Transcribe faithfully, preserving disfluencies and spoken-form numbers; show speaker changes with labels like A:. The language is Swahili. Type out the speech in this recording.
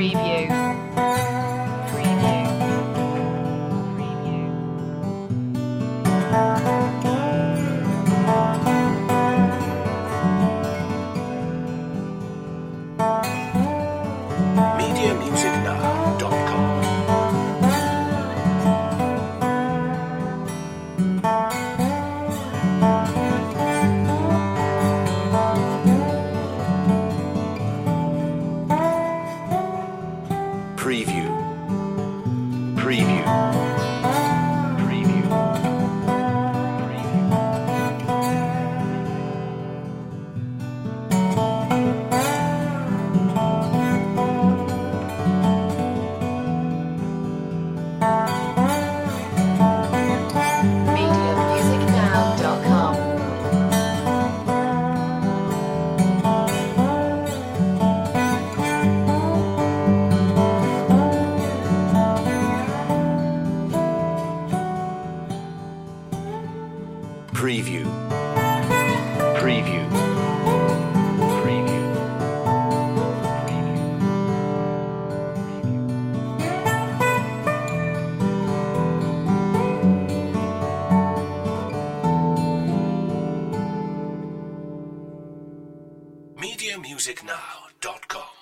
A: Preview. Preview. Preview.
B: media music now dot com. Preview. Preview. Preview.
A: media music now dot com.
B: Preview. Preview. Preview. media music now dot com